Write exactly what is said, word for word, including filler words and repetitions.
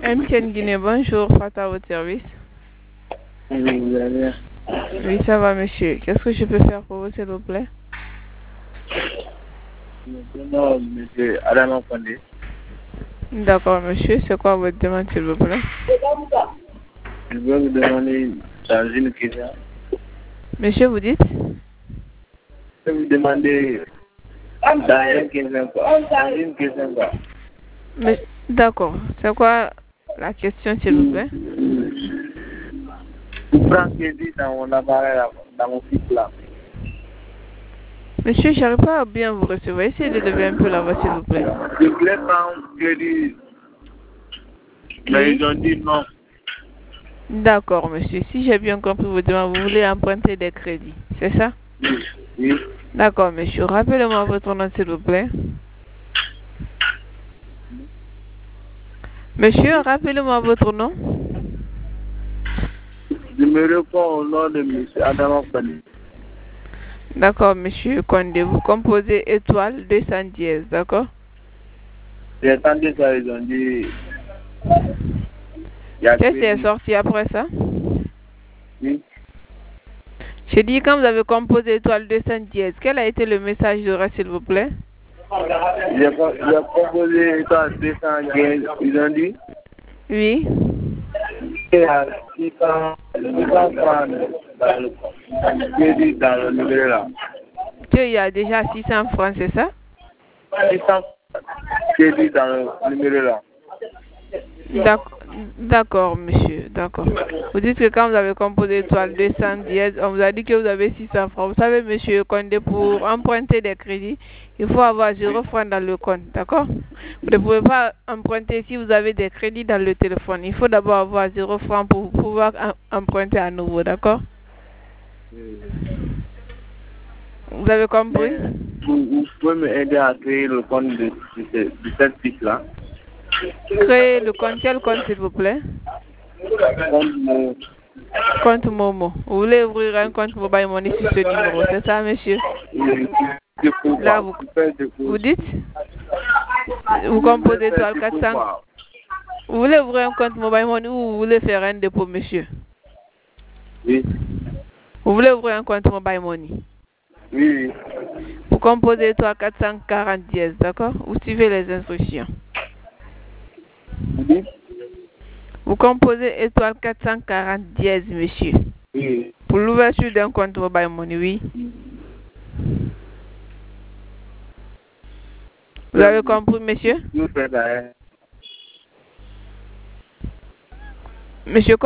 M T N Guinée, bonjour, Fata à votre service. Oui, vous allez bien. Oui, ça va, monsieur. Qu'est-ce que je peux faire pour vous, s'il vous plaît? Non, monsieur Adama Kondé. D'accord, monsieur. C'est quoi votre demande, s'il vous plaît? Je veux vous demander dans une question. Monsieur, vous dites? Je veux vous demander dans une question quoi. Dans une question quoi. Mais, d'accord. C'est quoi la question, s'il vous plaît? Je prends crédit dans mon appareil, là, dans mon fixe là. Monsieur, j'arrive pas à bien vous recevoir. Essayez de lever un peu la voix, s'il vous plaît. Je voulais prendre crédit, mais Oui. ils ont dit non. D'accord, monsieur. Si j'ai bien compris vos demandes, vous voulez emprunter des crédits, c'est ça? Oui. Oui. D'accord, monsieur. Rappelez-moi votre nom, s'il vous plaît. Monsieur, rappelez-moi votre nom. Je me réponds au nom de monsieur Adama Kondé. D'accord, monsieur Kondé. Vous composez étoile deux cent dix, d'accord? J'ai entendu ça, ils ont dit. Il y a Qu'est-ce qui est crédit. sorti après ça? Oui. J'ai dit quand vous avez composé étoile deux cent dix, quel a été le message de reste, s'il vous plaît? J'ai proposé étoile deux cent quinze, ils ont dit. Oui. Il y a six cents francs dans le crédit dans le numéro là. Qu'il y a déjà six cents francs, c'est ça? six cents crédits dans le numéro là. D'accord, d'accord, monsieur, d'accord. Vous dites que quand vous avez composé étoile deux cent dix, on vous a dit que vous avez six cents francs. Vous savez, monsieur Kondé, pour emprunter des crédits, il faut avoir zéro franc dans le compte, d'accord? Vous ne pouvez pas emprunter si vous avez des crédits dans le téléphone. Il faut d'abord avoir zéro franc pour pouvoir emprunter à nouveau, d'accord? Vous avez compris? Vous, vous pouvez m'aider à créer le compte de, de, de, de cette fiche-là? Créez le compte. Quel compte, s'il vous plaît? Compte mon... Compte Momo. Vous voulez ouvrir un compte mobile money sur ce numéro, c'est ça, monsieur? Là, vous, vous dites? Vous composez étoile quatre cents. Vous voulez ouvrir un compte mobile money ou vous voulez faire un dépôt, monsieur? Oui. Vous voulez ouvrir un compte mobile money? Oui, oui. Vous composez étoile quatre cent quarante dièse, d'accord? Vous suivez les instructions. Vous dites? Vous composez étoile quatre cent quarante dièse, monsieur. Oui. Pour l'ouverture d'un compte mobile money, oui. Vous avez compris, monsieur? Monsieur